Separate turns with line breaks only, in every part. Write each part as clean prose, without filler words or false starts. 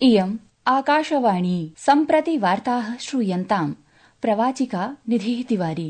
इयम् आकाशवाणी सम्प्रति वार्ताः श्रूयन्ताम्। प्रवाचिका निधिः तिवारी।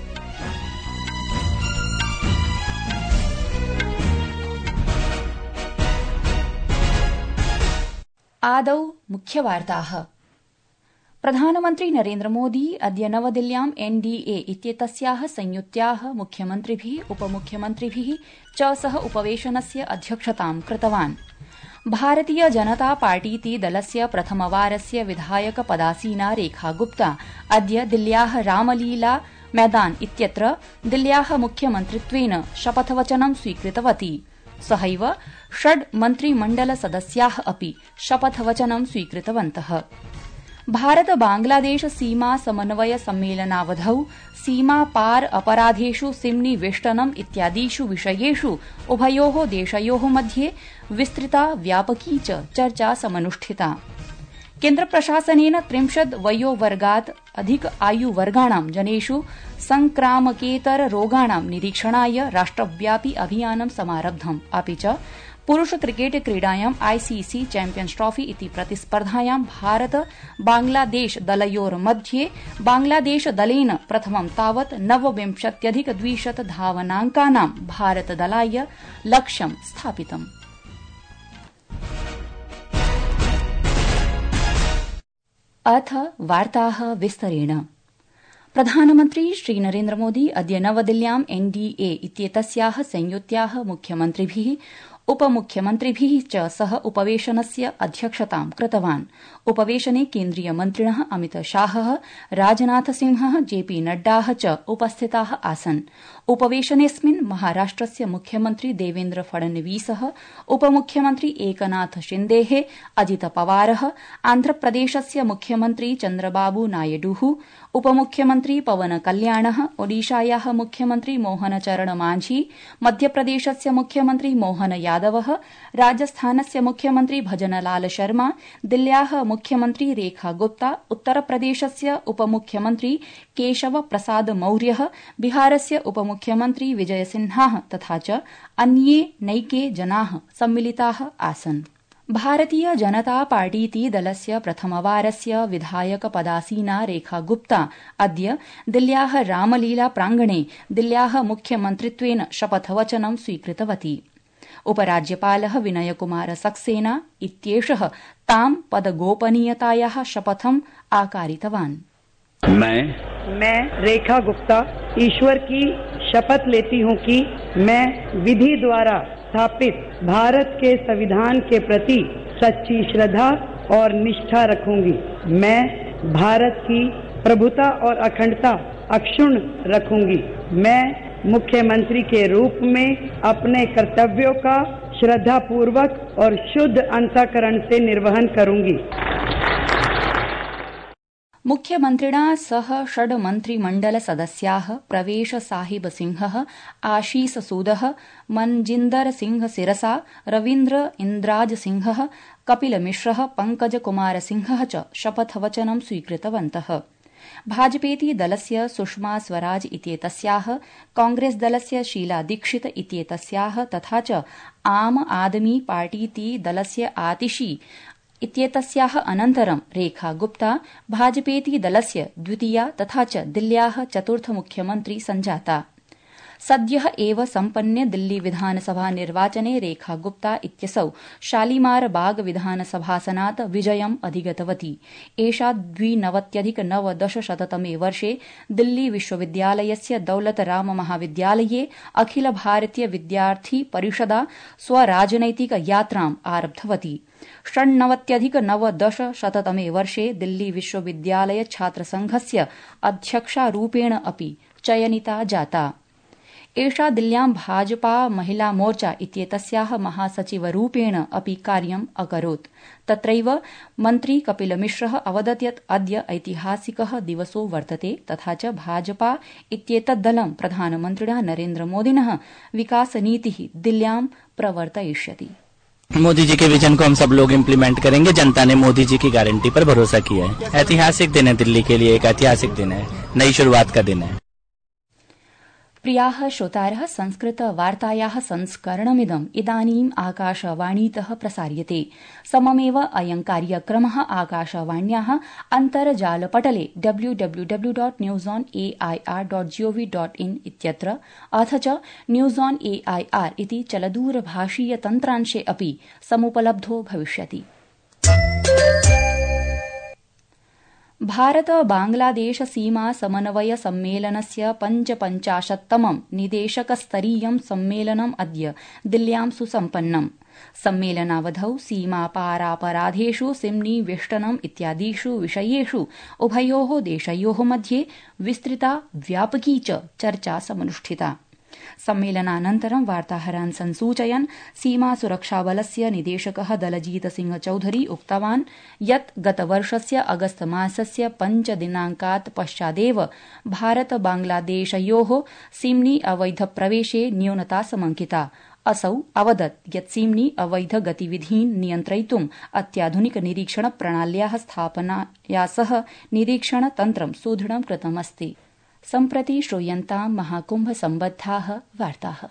आदौ मुख्यवार्ताः। प्रधानमन्त्री नरेन्द्रमोदी अद्य नवदिल्ल्यां एनडीए इत्येतस्याः संयुत्याः मुख्यमन्त्रिभिः उपमुख्यमन्त्रिभिः च सह उपवेशनस्य अध्यक्षतां कृतवान्। भारतीय जनता पार्टीति दलस्य प्रथमवारस्य विधायक पदासीना रेखा गुप्ता अद्य दिल्ल्याः रामलीला मैदान इत्यत्र दिल्ल्याः मुख्यमन्त्रित्वेन शपथवचनं स्वीकृतवती। सहैव 6 मन्त्रिमण्डल सदस्याः अपि शपथवचनं स्वीकृतवन्तः। भारत बांग्लादेश सीमा समन्वय सम्मेलनावधौ सीमा पार अपराधेषु सिम्निवेष्टनम् इत्यादिषु विषयेषु उभयोः देशयोः मध्ये विस्तृता व्यापकी च चर्चा समनुष्ठिता। केन्द्रप्रशासनेन 30 वयोवर्गात् अधिक आयुवर्गाणां जनेषु संक्रामकेतर रोगाणां निरीक्षणाय राष्ट्रव्यापी अभियानं समारब्धम्। अपि च पुरुष क्रिकेट क्रीडायां आईसीसी चैम्पियन्स् ट्रॉफी इति प्रतिस्पर्धायां भारत बांग्लादेश दलयोर्मध्ये बांग्लादेश दलेन प्रथमं तावत् 29,200 धावनांकानां भारतदलाय लक्ष्यं स्थापितम्। अथ वार्ताः विस्तरेण। प्रधानमन्त्री श्रीनरेन्द्रमोदी अद्य नवदिल्ल्यां एनडीए इत्येतस्याः संयुत्याः मुख्यमन्त्रिभिः उपमुख्यमन्त्रिभिः च सह उपवेशनस्य अध्यक्षतां कृतवान्। उपवेशने केन्द्रीयमन्त्रिणः अमितशाहः, राजनाथसिंहः, जेपी नड्डाः च उपस्थिताः आसन्। उपवेशनेऽस्मिन् महाराष्ट्रस्य मुख्यमन्त्री देवेन्द्र फडणवीसः, उपमुख्यमन्त्री एकनाथ शिन्देः, अजित पवारः, आन्ध्रप्रदेशस्य मुख्यमन्त्री चन्द्रबाबू नायडुः, उपमुख्यमन्त्री पवन कल्याणः, ओडिशायाः मुख्यमन्त्री मोहनचरण मांझी, मध्यप्रदेशस्य मुख्यमन्त्री मोहन यादवः, राजस्थानस्य मुख्यमन्त्री भजनलाल शर्मा, दिल्ल्याः मुख्यमन्त्री रेखा गुप्ता, उत्तरप्रदेशस्य उपमुख्यमन्त्री केशव प्रसाद मौर्यः, बिहारस्य उपमुख्यमन्त्री विजय सिन्हा तथा च अन्ये नैके जनाः सम्मिलिताः आसन्। भारतीय जनता पार्टीति दलस्य प्रथमवारस्य विधायक पदासीना रेखा गुप्ता अद्य दिल्ल्याः रामलीला प्रांगणे दिल्ल्याः मुख्यमन्त्रित्वेन शपथवचनं स्वीकृतवती। उपराज्यपालः विनयकुमार सक्सेना इत्येषः तां पदगोपनीयतायाः शपथम् आकारितवान्।
मैं रेखा गुप्ता ईश्वर की शपथ लेती हूँ कि मैं विधि द्वारा स्थापित भारत के संविधान के प्रति सच्ची श्रद्धा और निष्ठा रखूंगी। मैं भारत की प्रभुता और अखंडता अक्षुण्ण रखूंगी। मैं मुख्यमंत्री के रूप में अपने कर्तव्यों का श्रद्धापूर्वक और शुद्ध अंतःकरण से निर्वहन करूंगी।
मुख्यमन्त्रिणा सह 6 मन्त्रिमण्डल सदस्याः प्रवेश साहिब सिंहः, आशीष सूदः, मनजिन्दर सिंह सिरसा, रवीन्द्र इन्द्राज सिंहः, कपिल मिश्रः, पंकज कुमार सिंहः च शपथवचनं स्वीकृतवन्तः। भाजपेति दलस्य सुषमा स्वराज इत्येतस्याः, कांग्रेस दलस्य शीला दीक्षित इत्येतस्याः तथा च आम आदमी पार्टीति दलस्य आतिशी इत्येतस्याः अनन्तरं रेखा गुप्ता भाजपेति दलस्य द्वितीया तथा च दिल्ल्याः चतुर्थ मुख्यमन्त्री सञ्जाता। सद्यः एव सम्पन्ने दिल्ली विधानसभा निर्वाचने रेखा गुप्ता इत्यसौ शालीमार बाग विधानसभासनात् विजयम् अधिगतवती। एषा 92,990 वर्षे दिल्ली विश्वविद्यालयस्य दौलत राम महाविद्यालये अखिल भारतीय विद्यार्थी परिषदा स्वराजनैतिक यात्राम् आरब्धवती। 96,990 वर्षे दिल्ली विश्वविद्यालय छात्रसंघस्य अध्यक्षारूपेण अपि चयनिता जाता। एषा दिल्ल्यां भाजपा महिला मोर्चा इत्येतस्याः महासचिवरूपेण अपि कार्यम् अकरोत्। तत्रैव मन्त्री कपिल मिश्रः अवदत् यत् अद्य ऐतिहासिकः दिवसो वर्तते तथा च भाजपा इत्येतद्दलं प्रधानमन्त्रिणा नरेन्द्रमोदिनः विकासनीतिः दिल्ल्यां प्रवर्तयिष्यति।
मोदी जी के विजन को हम सब लोग इम्प्लीमेंट करेंगे। जनता ने मोदी जी की गारंटी पर भरोसा किया है। ऐतिहासिक दिन है, दिल्ली के लिए एक ऐतिहासिक दिन है, नई शुरुआत का दिन है।
प्रियाः श्रोतारः, संस्कृतवार्तायाः संस्करणमिदम् इदानीम् आकाशवाणीतः प्रसार्यते। सममेव अयं कार्यक्रमः आकाशवाण्याः अन्तर्जालपटले www.newsonair.gov.in इत्यत्र अथ च न्यूज़ ऑन AIR इति चलदूरभाषीय तन्त्रांशे अपि समुपलब्धो भविष्यति। भारत बांग्लादेश सीमा समन्वय सम्मेलनस्य 55तमं निदेशकस्तरीयं सम्मेलनम् अद्य दिल्ल्यां सुसम्पन्नम्। सम्मेलनावधौ सीमापारापराधेषु सिम्निवेष्टनम् इत्यादिषु विषयेषु उभयोः देशयोः मध्ये विस्तृता व्यापकी च चर्चा समनुष्ठिता। सम्मेलनानन्तरं वार्ताहरान् संसूचयन् सीमा सुरक्षाबलस्य निदेशकः दलजीत सिंह चौधरी उक्तवान् यत् गतवर्षस्य अगस्त मासस्य 5 दिनाङ्कात् पश्चादेव भारत बांग्लादेशयोः सीम्नि अवैध प्रवेशे न्यूनता समंकिता। असौ अवदत् यत् सीम्नि अवैध गतिविधीन् नियन्त्रयितुम् अत्याधुनिक निरीक्षण प्रणाल्याः स्थापनया सह निरीक्षण तन्त्रं सुदृढं कृतमस्ति। सम्प्रति श्रूयन्तां महाकुम्भ सम्बद्धाः वार्ताः।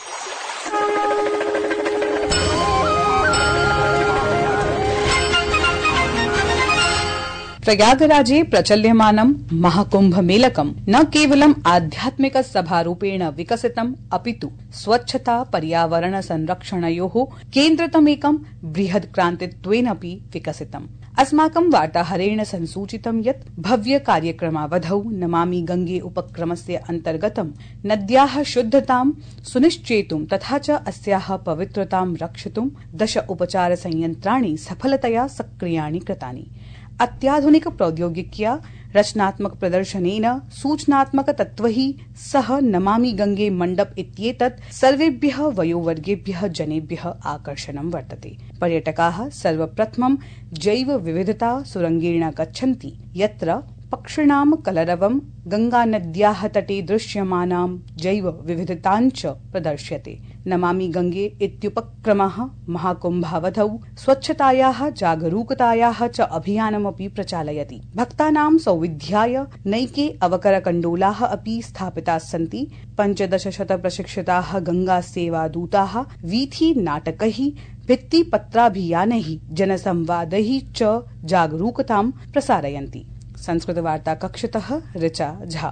प्रयागराजे प्रचल्यमानं महाकुम्भमेलकं न केवलम् आध्यात्मिक सभारूपेण विकसितम् अपितु स्वच्छता पर्यावरण संरक्षणयोः केन्द्रतमेकं बृहद् क्रान्तित्वेनापि विकसितम्। अस्माकं वार्ताहरेण संसूचितं यत् भव्य कार्यक्रमावधौ नमामि गंगे उपक्रमस्य अन्तर्गतं नद्याः शुद्धतां सुनिश्चेतुं तथा च अस्याः पवित्रतां रक्षितुं 10 उपचार संयन्त्राणि सफलतया सक्रियाणि कृतानि। अत्याधुनिक प्रौद्योगिक्या रचनात्मक प्रदर्शनेन सूचनात्मक तत्त्वैः सह नमामि गंगे मण्डप इत्येतत् सर्वेभ्यः वयोवर्गेभ्यः जनेभ्यः आकर्षणं वर्तते। पर्यटकाः सर्वप्रथमं जैव विविधता सुरङ्गेण गच्छन्ति, यत्र पक्षिणां कलरवं गंगानद्याः तटे दृश्यमानां जैव विविधताञ्च प्रदर्श्यते। नमामि गंगे इत्युपक्रमः महाकुम्भावधौ स्वच्छतायाः जागरूकतायाः च अभियानमपि प्रचालयति। भक्तानां सौविध्याय नैके अवकरकण्डोलाः अपि स्थापिताः सन्ति। 1500 प्रशिक्षिताः गंगासेवादूताः वीथि नाटकैः भित्तिपत्राभियानैः जनसंवादैः च जागरूकतां प्रसारयन्ति। संस्कृतवार्ता कक्षतः ऋचा झा।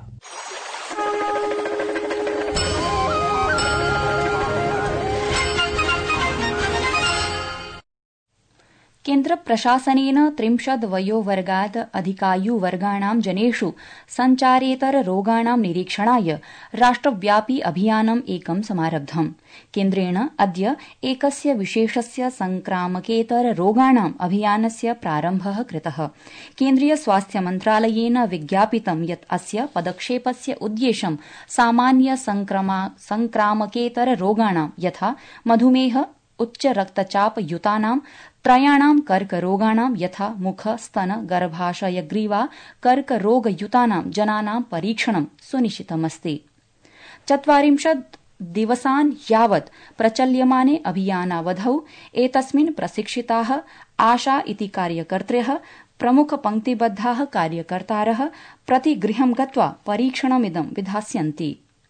केन्द्रप्रशासनेन 30 वयोवर्गात् अधिकायुवर्गाणां जनेषु सञ्चारेतर रोगाणां निरीक्षणाय राष्ट्रव्यापी अभियानम् एकं समारब्धम्। केन्द्रेण अद्य एकस्य विशेषस्य संक्रामकेतर रोगाणाम् अभियानस्य प्रारम्भः कृतः। केन्द्रीय स्वास्थ्य मन्त्रालयेन विज्ञापितं यत् अस्य पदक्षेपस्य उद्देश्यं सामान्य संक्रामकेतर रोगाणां यथा मधुमेह, उच्च रक्तचाप युतानां त्रयाणां कर्करोगाणां यथा मुख, स्तन, गर्भाशयग्रीवा कर्करोगयुतानां जनानां परीक्षणं सुनिश्चितमस्ति। 40 दिवसान् यावत् प्रचल्यमाने अभियानावधौ एतस्मिन् प्रशिक्षिताः आशा इति कार्यकर्त्र्यः प्रमुखपङ्क्तिबद्धाः कार्यकर्तारः प्रतिगृहं गत्वा परीक्षणमिदं विधास्यन्ति।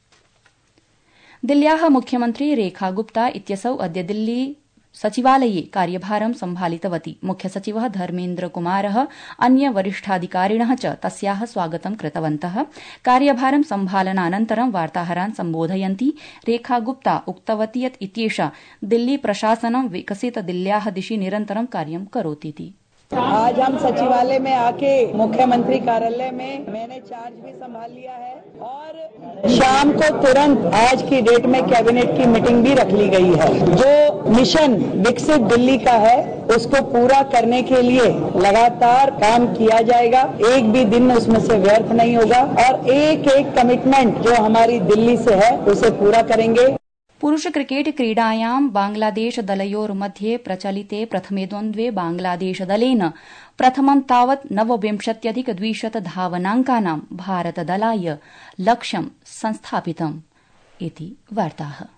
दिल्ल्याः मुख्यमन्त्री रेखा गुप्ता इत्यसौ अद्य दिल्ली सचिवालये कार्यभारं सम्भालितवती। मुख्यसचिवः धर्मेन्द्र कुमारः अन्य वरिष्ठाधिकारिणः च तस्याः स्वागतं कृतवन्तः। कार्यभारं सम्भालनानन्तरं वार्ताहरान् सम्बोधयन्ती रेखा गुप्ता उक्तवती यत् इत्येषा दिल्ली प्रशासनं विकसित दिल्ल्याः दिशि निरन्तरं कार्यं करोतीति।
आज हम सचिवालय में आके मुख्यमंत्री कार्यालय में मैंने चार्ज भी संभाल लिया है और शाम को तुरंत आज की डेट में कैबिनेट की मीटिंग भी रख ली गई है। जो मिशन विकसित दिल्ली का है उसको पूरा करने के लिए लगातार काम किया जाएगा, एक भी दिन उसमें से व्यर्थ नहीं होगा और एक एक कमिटमेंट जो हमारी दिल्ली से है उसे पूरा करेंगे।
पुरुष क्रिकेट क्रीडायां बांग्लादेश दलयोर्मध्ये प्रचलिते प्रथमे द्वन्द्वे बांग्लादेश दलेन प्रथमं तावत् 29,200 धावनाङ्कानां भारतदलाय लक्ष्यं संस्थापितम् इति वार्ताः।